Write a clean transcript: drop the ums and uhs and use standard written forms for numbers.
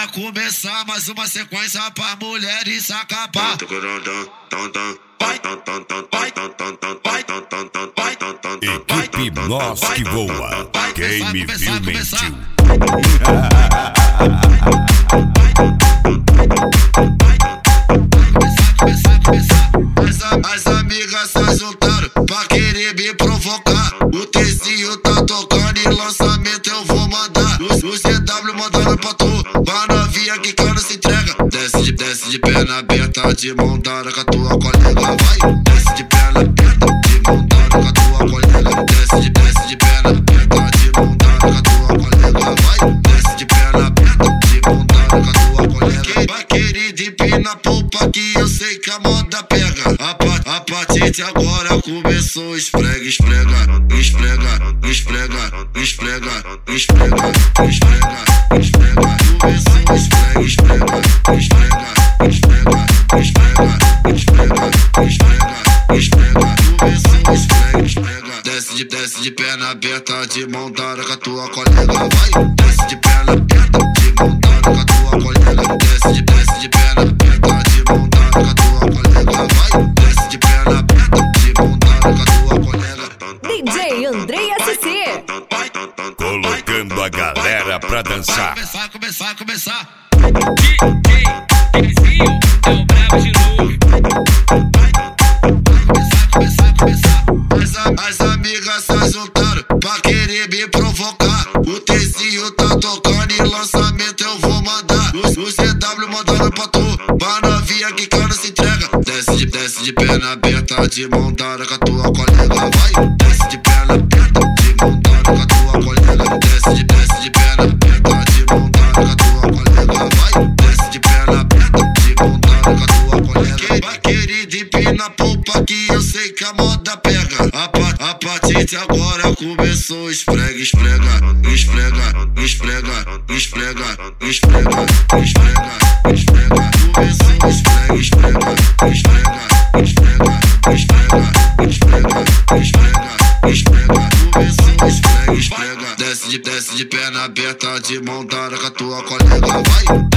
agora começar mais uma sequência pra mulheres acabar. Equipe Nós que Voa. Quem me viu mentiu. As amigas se juntaram pra querer me provocar. O Tezinho tá tocando e lançamento eu vou mandar. O CW mandando pra tu, pra novinha que não se entrega. Desce de perna aberta, de mão dada com a tua colega. Vai, desce de perna aberta, de mão dada com a tua colega. Desce de perna aberta, de mão dada com a tua colega. Vai, desce de perna aberta, de mão dada com a tua colega. Vai, querida, empina a polpa que eu sei que a moda pega. A partir de agora começou esfrega, esfrega, esfrega, esfrega, esfrega, esfrega, esfrega, esfrega. Começou esfrega, esfrega, esfrega, esfrega, esfrega, esfrega, esfrega, esfrega. Começou esfrega, esfrega. Desce de perna aberta, de mão dada com a tua colega. Vai, desce de perna aberta, de mão dada com a tua colega. Desce de perna aberta, de mão dada com a tua colega. Vai, desce de perna aberta, de mão dada com a tua colega. DJ Andrei SC. Colocando a galera pra dançar. Começar. DJ Tezinho é o brabo de novo. Começar. As amigas se juntaram pra querer me provocar. O Tezinho tá tocando e lançamento eu vou mandar. O CW mandando pra tu, pra novinha que não se entrega. Desce de perna aberta, de mão dada com a tua colega. Vai, desce de perna aberta, de mão dada com a tua colega. Desce de perna aberta, de mão dada com a tua colega. Vai, desce de perna aberta, de mão dada com a tua colega. Vai, querida, empina a polpa que eu sei que a moda pega. A partir de agora começou esfrega, esfrega, esfrega, esfrega, esfrega, esfrega, esfrega, esfrega. Começou esfrega, esfrega, esfrega, esfrega, esfrega, esfrega, esfrega, esfrega. Começou esfrega, esfrega. Desce de perna aberta, de mão dada com a tua colega. Vai,